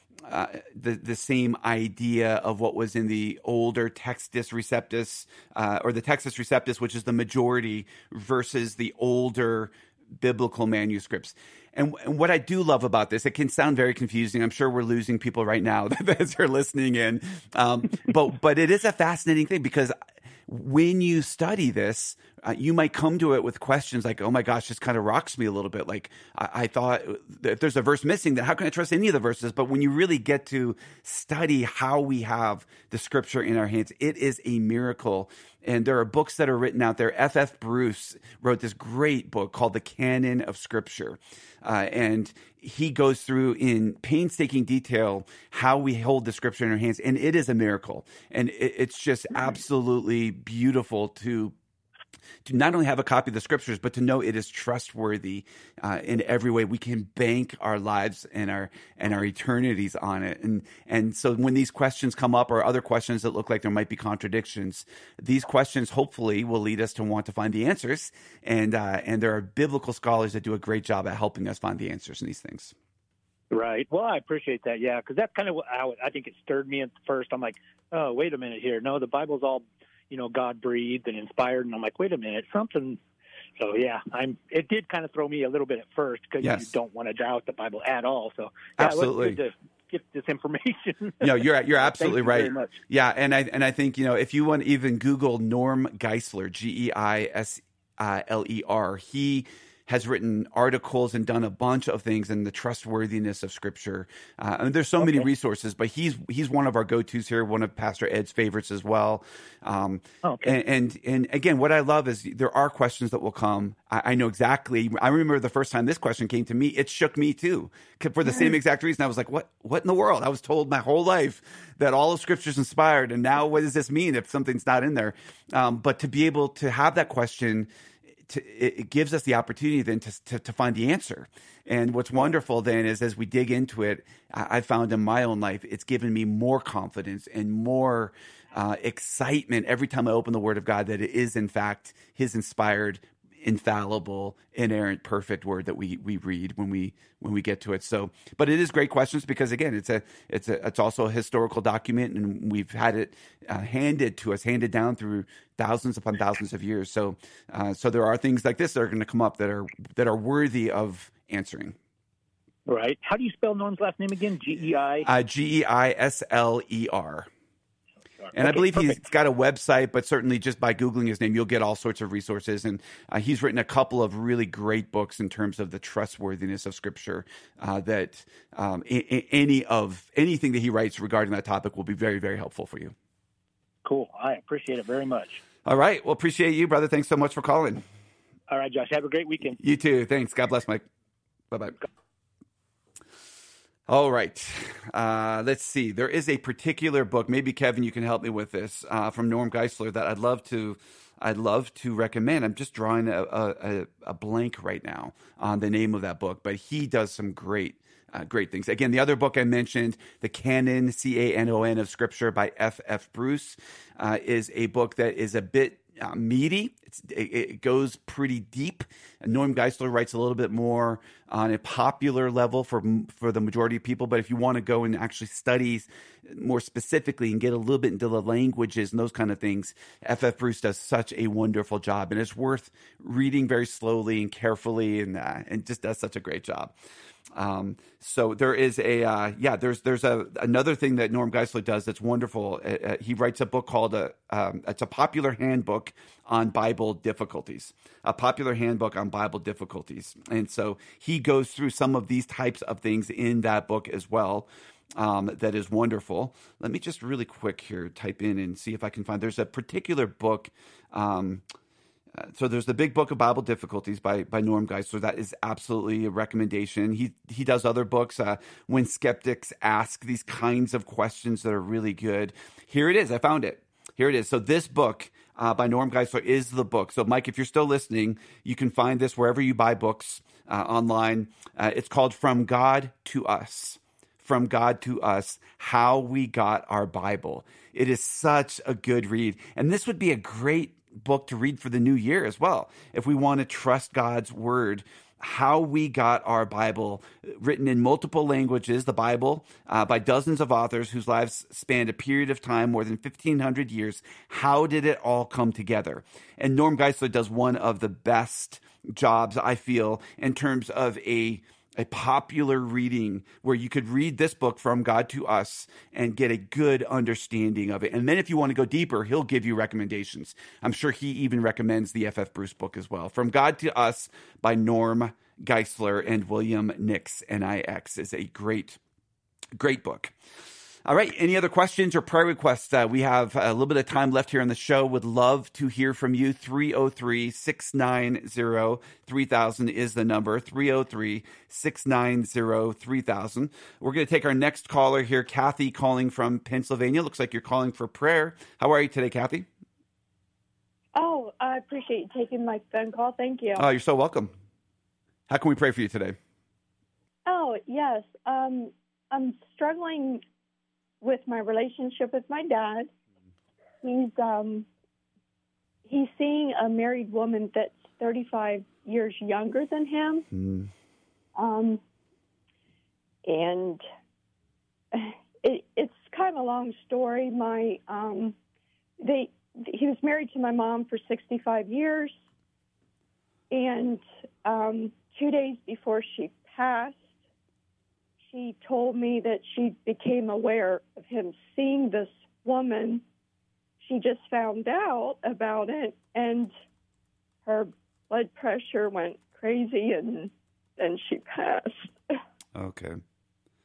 Speaker 4: the same idea of what was in the older Textus Receptus, or the Textus Receptus, which is the majority, versus the older biblical manuscripts. And what I do love about this, it can sound very confusing. I'm sure we're losing people right now as they're listening in. But it is a fascinating thing, because when you study this, you might come to it with questions like, oh my gosh, this kind of rocks me a little bit. Like, I thought if there's a verse missing, then how can I trust any of the verses? But when you really get to study how we have the scripture in our hands, it is a miracle. And there are books that are written out there. F.F. Bruce wrote this great book called The Canon of Scripture. And he goes through in painstaking detail how we hold the scripture in our hands. And it is a miracle. And it's just absolutely beautiful to not only have a copy of the scriptures, but to know it is trustworthy in every way. We can bank our lives and our eternities on it. And so when these questions come up, or other questions that look like there might be contradictions, these questions hopefully will lead us to want to find the answers. And there are biblical scholars that do a great job at helping us find the answers in these things.
Speaker 7: Right. Well, I appreciate that. Yeah, because that's kind of how I think it stirred me at first. I'm like, oh, wait a minute here. No, the Bible's all God breathed and inspired, and I'm like, wait a minute, something. So yeah, it did kind of throw me a little bit at first, because you don't want to doubt the Bible at all. So yeah,
Speaker 4: absolutely,
Speaker 7: it's good to get this information.
Speaker 4: No, you're absolutely
Speaker 7: Thank you
Speaker 4: right.
Speaker 7: very much.
Speaker 4: Yeah, and I think if you want to even Google Norm Geisler, Geisler, he has written articles and done a bunch of things in the trustworthiness of Scripture. And there's so many resources, but he's one of our go-tos here, one of Pastor Ed's favorites as well. And again, what I love is there are questions that will come. I know exactly. I remember the first time this question came to me, it shook me too, for the same exact reason. I was like, what in the world? I was told my whole life that all of Scripture is inspired, and now what does this mean if something's not in there? But to be able to have that question, it gives us the opportunity then to find the answer. And what's wonderful then is, as we dig into it, I found in my own life, it's given me more confidence and more excitement every time I open the Word of God that it is in fact His inspired, infallible, inerrant, perfect Word that we read when we get to it. So, but it is great questions, because again, it's also a historical document, and we've had it handed down through thousands upon thousands of years. So there are things like this that are going to come up that are worthy of answering.
Speaker 7: Right. How do you spell Norm's last name again? Geisler.
Speaker 4: And I believe he's got a website, but certainly just by Googling his name, you'll get all sorts of resources. And he's written a couple of really great books in terms of the trustworthiness of Scripture, that anything that he writes regarding that topic will be very, very helpful for you.
Speaker 7: Cool. I appreciate it very much.
Speaker 4: All right. Well, appreciate you, brother. Thanks so much for calling.
Speaker 7: All right, Josh. Have a great weekend.
Speaker 4: You too. Thanks. God bless, Mike. Bye-bye. All right. Let's see. There is a particular book. Maybe, Kevin, you can help me with this, from Norm Geisler, that I'd love to recommend. I'm just drawing a blank right now on the name of that book, but he does some great things. Again, the other book I mentioned, The Canon, Canon of Scripture by F.F. Bruce, is a book that is a bit meaty. it goes pretty deep. Norm Geisler writes a little bit more on a popular level for the majority of people. But if you want to go and actually study more specifically and get a little bit into the languages and those kind of things, F.F. Bruce does such a wonderful job, and it's worth reading very slowly and carefully, and just does such a great job. So there is there's another thing that Norm Geisler does that's wonderful. He writes a book called it's a popular handbook on Bible difficulties, and so he goes through some of these types of things in that book as well. That is wonderful. Let me just really quick here type in and see if I can find. There's a particular book. So there's the Big Book of Bible Difficulties by Norm Geisler. That is absolutely a recommendation. He does other books, When Skeptics Ask, these kinds of questions that are really good. Here it is. I found it. Here it is. So this book by Norm Geisler is the book. So Mike, if you're still listening, you can find this wherever you buy books online. It's called From God to Us. From God to Us, How We Got Our Bible. It is such a good read. And this would be a great book to read for the new year as well. If we want to trust God's word, How We Got Our Bible, written in multiple languages, the Bible by dozens of authors whose lives spanned a period of time more than 1,500 years. How did it all come together? And Norm Geisler does one of the best jobs, I feel, in terms of a popular reading where you could read this book From God to Us and get a good understanding of it. And then if you want to go deeper, he'll give you recommendations. I'm sure he even recommends the F.F. Bruce book as well. From God to Us by Norm Geisler and William Nix, Nix, is a great book. All right. Any other questions or prayer requests? We have a little bit of time left here on the show. Would love to hear from you. 303-690-3000 is the number. 303-690-3000. We're going to take our next caller here. Kathy calling from Pennsylvania. Looks like you're calling for prayer. How are you today, Kathy?
Speaker 8: Oh, I appreciate you taking my phone call. Thank you.
Speaker 4: Oh, you're so welcome. How can we pray for you today?
Speaker 8: Oh, yes. I'm struggling with my relationship with my dad. He's seeing a married woman that's 35 years younger than him. And it's kind of a long story. He was married to my mom for 65 years, and 2 days before she passed, she told me that she became aware of him seeing this woman. She just found out about it, and her blood pressure went crazy, and then she passed.
Speaker 4: Okay. I'm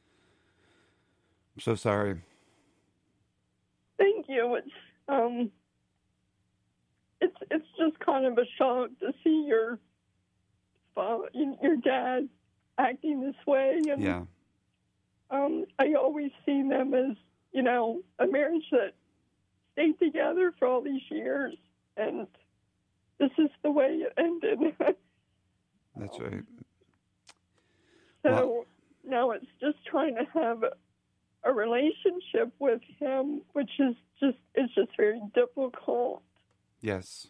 Speaker 4: so sorry.
Speaker 8: Thank you. It's just kind of a shock to see your dad acting this way, and
Speaker 4: yeah.
Speaker 8: I always see them as, a marriage that stayed together for all these years, and this is the way it ended.
Speaker 4: That's right.
Speaker 8: So now it's just trying to have a relationship with him, which is just very difficult.
Speaker 4: Yes.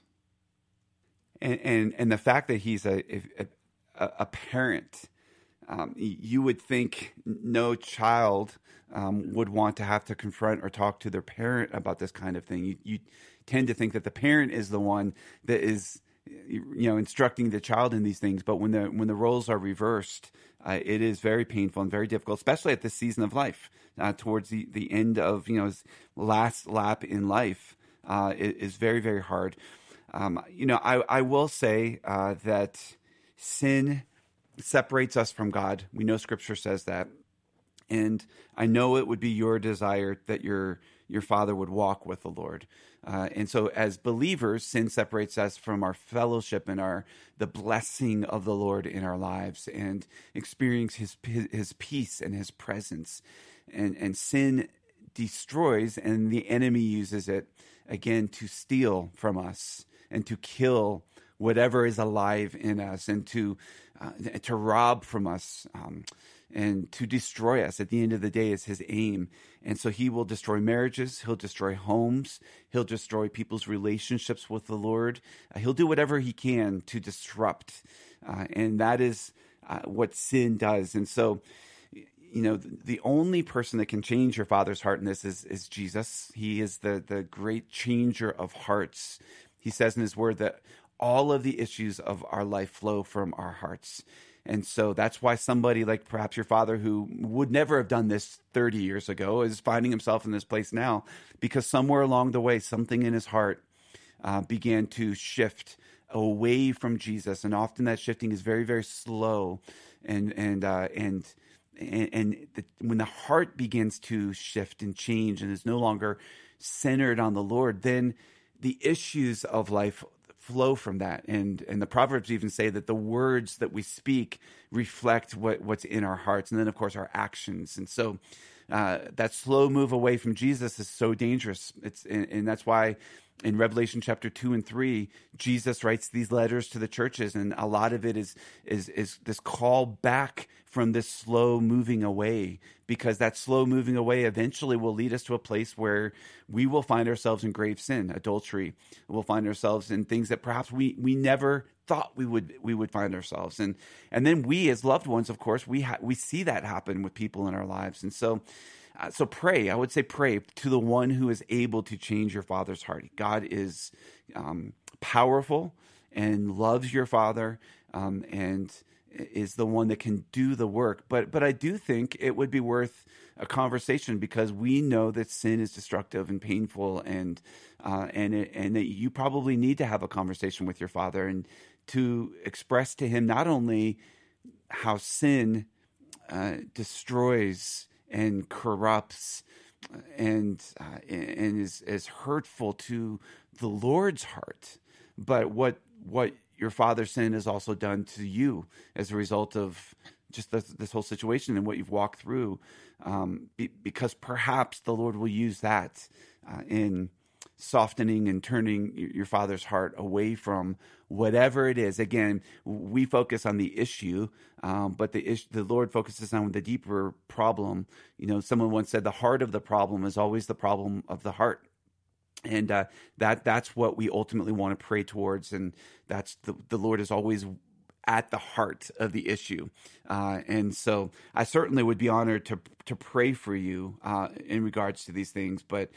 Speaker 4: And the fact that he's a parent, you would think no child would want to have to confront or talk to their parent about this kind of thing. You tend to think that the parent is the one that is, instructing the child in these things. But when the roles are reversed, it is very painful and very difficult, especially at this season of life, towards the end of his last lap in life. It is very, very hard. I will say that sin separates us from God. We know Scripture says that. And I know it would be your desire that your father would walk with the Lord. And so as believers, sin separates us from our fellowship and the blessing of the Lord in our lives, and experience his peace and his presence. And sin destroys, and the enemy uses it again to steal from us and to kill whatever is alive in us, and to rob from us, and to destroy us. At the end of the day is his aim. And so he will destroy marriages. He'll destroy homes. He'll destroy people's relationships with the Lord. He'll do whatever he can to disrupt. And that is what sin does. And so, the only person that can change your Father's heart in this is Jesus. He is the great changer of hearts. He says in his word that all of the issues of our life flow from our hearts. And so that's why somebody like perhaps your father, who would never have done this 30 years ago, is finding himself in this place now, because somewhere along the way, something in his heart began to shift away from Jesus. And often that shifting is very, very slow. And when the heart begins to shift and change and is no longer centered on the Lord, then the issues of life flow from that. And the Proverbs even say that the words that we speak reflect what's in our hearts, and then of course our actions. And so that slow move away from Jesus is so dangerous. And that's why in Revelation chapter 2 and 3, Jesus writes these letters to the churches, and a lot of it is this call back from this slow moving away, because that slow moving away eventually will lead us to a place where we will find ourselves in grave sin, adultery. We'll find ourselves in things that perhaps we never thought we would find ourselves. And then we as loved ones, of course, we see that happen with people in our lives. And so pray. I would say pray to the one who is able to change your father's heart. God is powerful and loves your father, and is the one that can do the work. But I do think it would be worth a conversation, because we know that sin is destructive and painful, and that you probably need to have a conversation with your father and to express to him not only how sin destroys and corrupts and is hurtful to the Lord's heart, but what your father's sin has also done to you as a result of just this whole situation and what you've walked through, because perhaps the Lord will use that in softening and turning your father's heart away from whatever it is. Again, we focus on the issue, but the Lord focuses on the deeper problem. Someone once said the heart of the problem is always the problem of the heart. And that's what we ultimately want to pray towards, and that's the Lord is always at the heart of the issue. And so I certainly would be honored to pray for you in regards to these things. But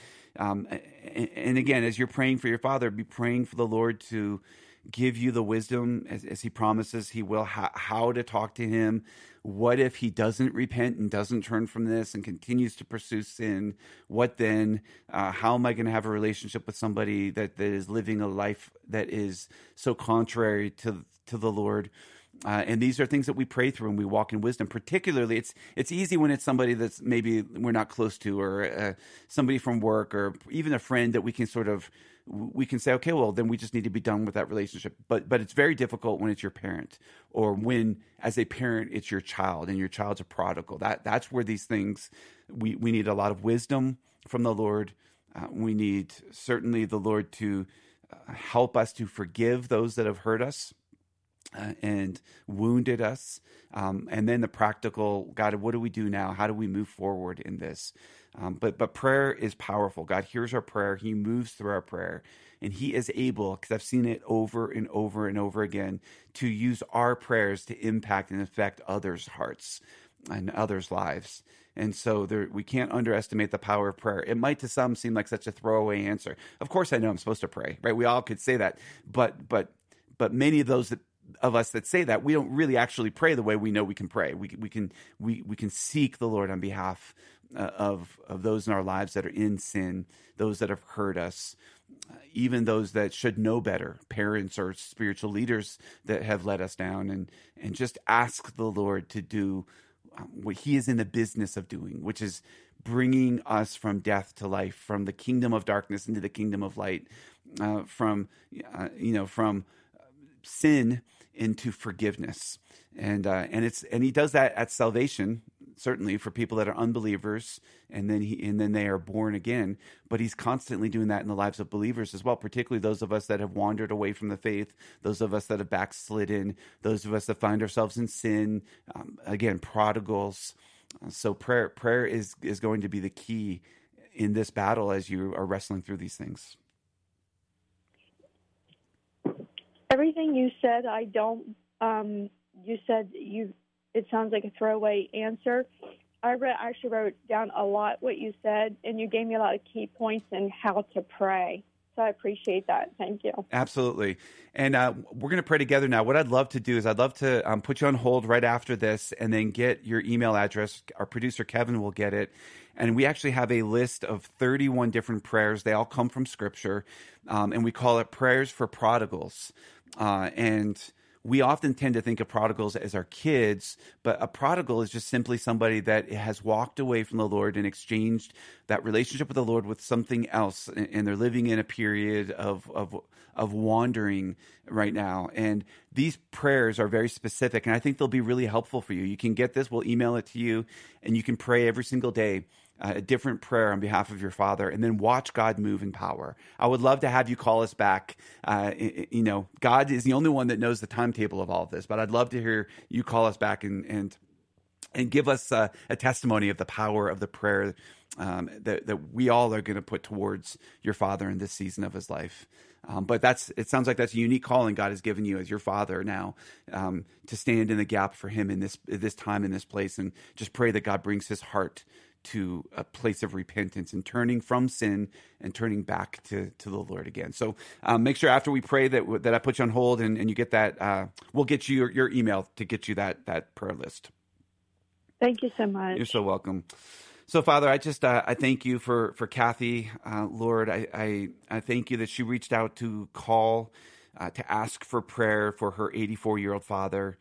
Speaker 4: and again, as you're praying for your father, be praying for the Lord to give you the wisdom, as he promises he will, how to talk to him. What if he doesn't repent and doesn't turn from this and continues to pursue sin? What then? How am I going to have a relationship with somebody that is living a life that is so contrary to the Lord? And these are things that we pray through and we walk in wisdom. Particularly, it's easy when it's somebody that's maybe we're not close to, or somebody from work, or even a friend that we can say, okay, well, then we just need to be done with that relationship. But it's very difficult when it's your parent, or when, as a parent, it's your child and your child's a prodigal. That's where these things, we need a lot of wisdom from the Lord. We need certainly the Lord to help us to forgive those that have hurt us and wounded us. And then the practical, God, what do we do now? How do we move forward in this? But prayer is powerful. God hears our prayer. He moves through our prayer. And he is able, because I've seen it over and over and over again, to use our prayers to impact and affect others' hearts and others' lives. And so we can't underestimate the power of prayer. It might to some seem like such a throwaway answer. Of course I know I'm supposed to pray, right? We all could say that. But many of those of us that say that, we don't really actually pray the way we know we can pray. We can seek the Lord on behalf of those in our lives that are in sin, those that have hurt us, even those that should know better, parents or spiritual leaders that have let us down, and just ask the Lord to do what he is in the business of doing, which is bringing us from death to life, from the kingdom of darkness into the kingdom of light, from sin into forgiveness. And he does that at salvation, certainly for people that are unbelievers, and then they are born again. But he's constantly doing that in the lives of believers as well, particularly those of us that have wandered away from the faith, those of us that have backslidden, those of us that find ourselves in sin, again, prodigals. So prayer is going to be the key in this battle as you are wrestling through these things.
Speaker 8: Everything you said, I don't. You said it sounds like a throwaway answer. I actually wrote down a lot what you said, and you gave me a lot of key points in how to pray. So I appreciate that. Thank you.
Speaker 4: Absolutely. And we're going to pray together now. What I'd love to do is I'd love to put you on hold right after this and then get your email address. Our producer, Kevin, will get it. And we actually have a list of 31 different prayers. They all come from Scripture, and we call it Prayers for Prodigals. And we often tend to think of prodigals as our kids, but a prodigal is just simply somebody that has walked away from the Lord and exchanged that relationship with the Lord with something else, and they're living in a period of wandering right now. And these prayers are very specific, and I think they'll be really helpful for you. You can get this, we'll email it to you, and you can pray every single day a different prayer on behalf of your father, and then watch God move in power. I would love to have you call us back. God is the only one that knows the timetable of all of this, but I'd love to hear you call us back and give us a testimony of the power of the prayer that we all are going to put towards your father in this season of his life. But it sounds like that's a unique calling God has given you as your father now, to stand in the gap for him in this time, in this place, and just pray that God brings his heart to a place of repentance and turning from sin and turning back to the Lord again. So make sure after we pray that I put you on hold and you get that, we'll get you your email to get you that prayer list.
Speaker 8: Thank you so much.
Speaker 4: You're so welcome. So, Father, I just I thank you for Kathy, Lord. I thank you that she reached out to call to ask for prayer for her 84-year-old father.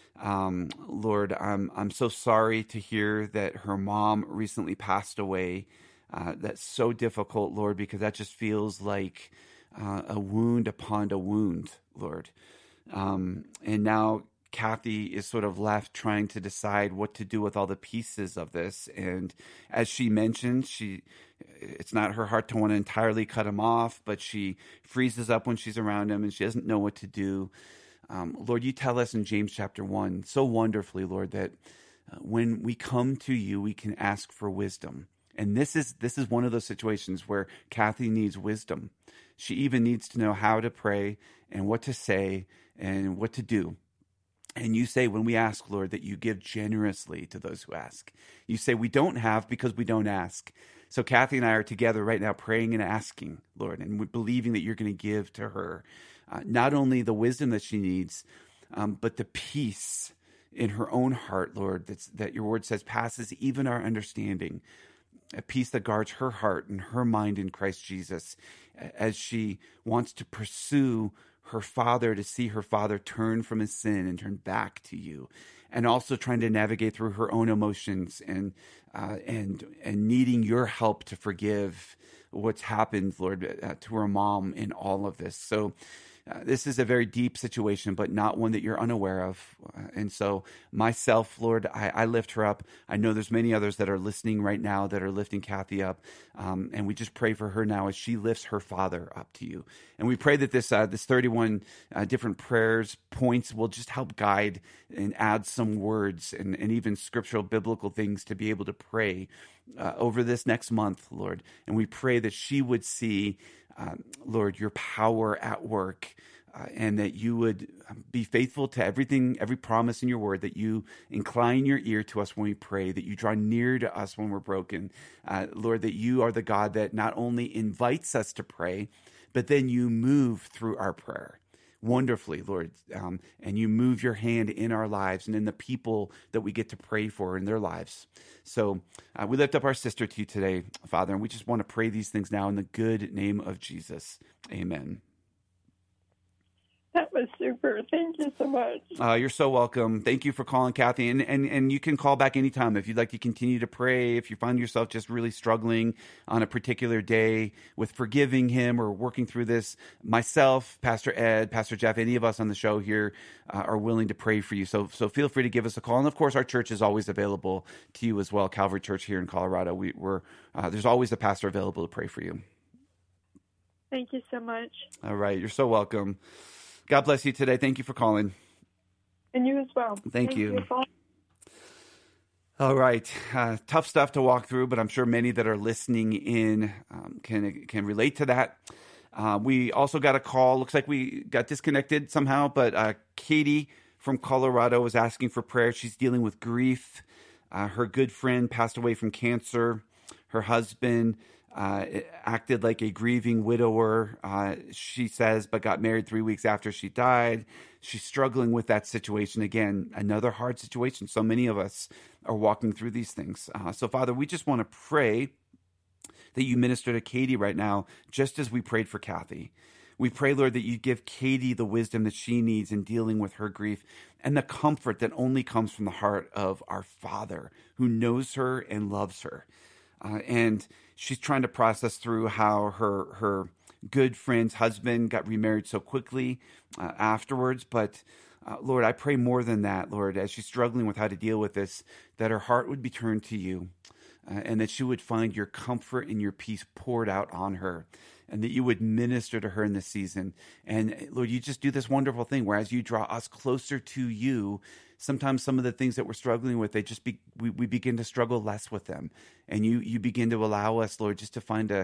Speaker 4: Lord, I'm so sorry to hear that her mom recently passed away. That's so difficult, Lord, because that just feels like a wound upon a wound, Lord. And now Kathy is sort of left trying to decide what to do with all the pieces of this. And as she mentioned, it's not her heart to want to entirely cut him off, but she freezes up when she's around him and she doesn't know what to do. Lord, you tell us in James chapter 1 so wonderfully, Lord, that when we come to you, we can ask for wisdom. And this is one of those situations where Kathy needs wisdom. She even needs to know how to pray and what to say and what to do. And you say when we ask, Lord, that you give generously to those who ask. You say we don't have because we don't ask. So Kathy and I are together right now praying and asking, Lord, and we're believing that you're going to give to her not only the wisdom that she needs, but the peace in her own heart, Lord, that your word says passes even our understanding, a peace that guards her heart and her mind in Christ Jesus as she wants to pursue her father, to see her father turn from his sin and turn back to you, and also trying to navigate through her own emotions and needing your help to forgive what's happened, Lord, to her mom in all of this. So this is a very deep situation, but not one that you're unaware of. And so myself, Lord, I lift her up. I know there's many others that are listening right now that are lifting Kathy up. And we just pray for her now as she lifts her father up to you. And we pray that this 31 different prayers points will just help guide and add some words and even scriptural biblical things to be able to pray over this next month, Lord. And we pray that she would see Lord, your power at work, and that you would be faithful to everything, every promise in your word, that you incline your ear to us when we pray, that you draw near to us when we're broken. Lord, that you are the God that not only invites us to pray, but then you move through our prayer wonderfully, Lord, and you move your hand in our lives and in the people that we get to pray for in their lives. So we lift up our sister to you today, Father, and we just want to pray these things now in the good name of Jesus. Amen.
Speaker 8: That was super. Thank you so much.
Speaker 4: You're so welcome. Thank you for calling, Kathy. And you can call back anytime if you'd like to continue to pray. If you find yourself just really struggling on a particular day with forgiving him or working through this, myself, Pastor Ed, Pastor Jeff, any of us on the show here are willing to pray for you. So feel free to give us a call. And of course, our church is always available to you as well. Calvary Church here in Colorado. There's always a pastor available to pray for you.
Speaker 8: Thank you so much.
Speaker 4: All right. You're so welcome. God bless you today. Thank you for calling.
Speaker 8: And you as well.
Speaker 4: Thank you. All right. Tough stuff to walk through, but I'm sure many that are listening in can relate to that. We also got a call. Looks like we got disconnected somehow, but Katie from Colorado was asking for prayer. She's dealing with grief. Her good friend passed away from cancer. Her husband acted like a grieving widower, she says, but got married 3 weeks after she died. She's struggling with that situation. Again, another hard situation. So many of us are walking through these things. So, Father, we just want to pray that you minister to Katie right now, just as we prayed for Kathy. We pray, Lord, that you give Katie the wisdom that she needs in dealing with her grief and the comfort that only comes from the heart of our Father who knows her and loves her. And she's trying to process through how her good friend's husband got remarried so quickly afterwards. But Lord, I pray more than that, Lord, as she's struggling with how to deal with this, that her heart would be turned to you and that she would find your comfort and your peace poured out on her, and that you would minister to her in this season. And Lord, you just do this wonderful thing where as you draw us closer to you, sometimes some of the things that we're struggling with, we begin to struggle less with them. And you begin to allow us, Lord, just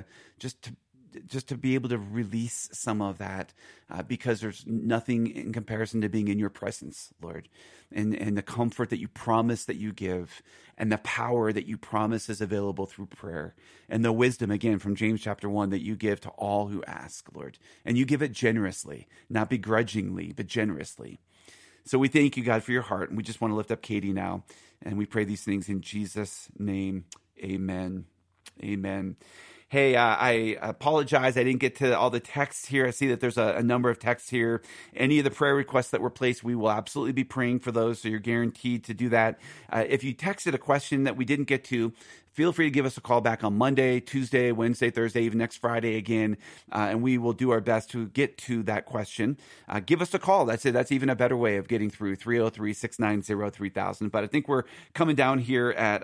Speaker 4: to be able to release some of that because there's nothing in comparison to being in your presence, Lord, and the comfort that you promise that you give and the power that you promise is available through prayer and the wisdom, again, from James chapter 1 that you give to all who ask, Lord. And you give it generously, not begrudgingly, but generously. So we thank you, God, for your heart. And we just want to lift up Katie now. And we pray these things in Jesus' name. Amen. Amen. Hey, I apologize. I didn't get to all the texts here. I see that there's a number of texts here. Any of the prayer requests that were placed, we will absolutely be praying for those. So you're guaranteed to do that. If you texted a question that we didn't get to, feel free to give us a call back on Monday, Tuesday, Wednesday, Thursday, even next Friday again. And we will do our best to get to that question. Give us a call. That's it. That's even a better way of getting through 303-690-3000. But I think we're coming down here at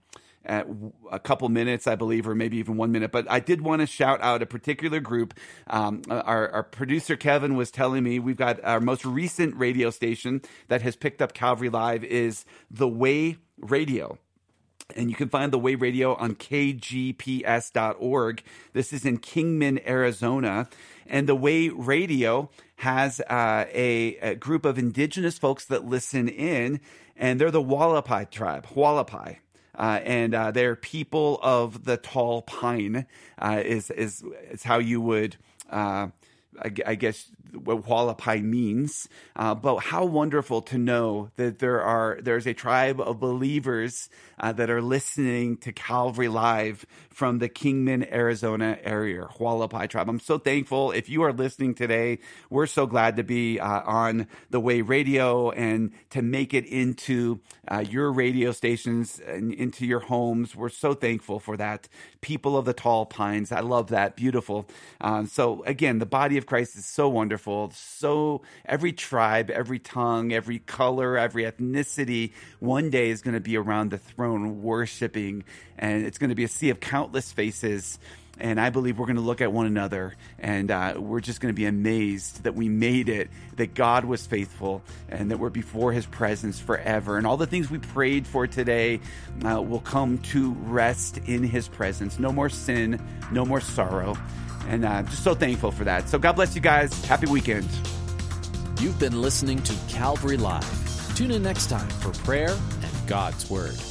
Speaker 4: a couple minutes, I believe, or maybe even 1 minute. But I did want to shout out a particular group. Our producer, Kevin, was telling me we've got our most recent radio station that has picked up Calvary Live is The Way Radio. And you can find The Way Radio on kgps.org. This is in Kingman, Arizona. And The Way Radio has a group of indigenous folks that listen in, and they're the Hualapai tribe, Hualapai. And they're people of the tall pine is how you would, I guess, what Hualapai means. But how wonderful to know that there's a tribe of believers that are listening to Calvary Live from the Kingman, Arizona area, Hualapai tribe. I'm so thankful. If you are listening today, we're so glad to be on The Way Radio and to make it into your radio stations and into your homes. We're so thankful for that. People of the tall pines. I love that. Beautiful. So again, the body of Christ is so wonderful. So every tribe, every tongue, every color, every ethnicity, one day is going to be around the throne worshiping, and it's going to be a sea of countless faces. And I believe we're going to look at one another, and we're just going to be amazed that we made it, that God was faithful, and that we're before his presence forever. And all the things we prayed for today will come to rest in his presence. No more sin, no more sorrow. And I'm just so thankful for that. So God bless you guys. Happy weekend.
Speaker 1: You've been listening to Calvary Live. Tune in next time for prayer and God's Word.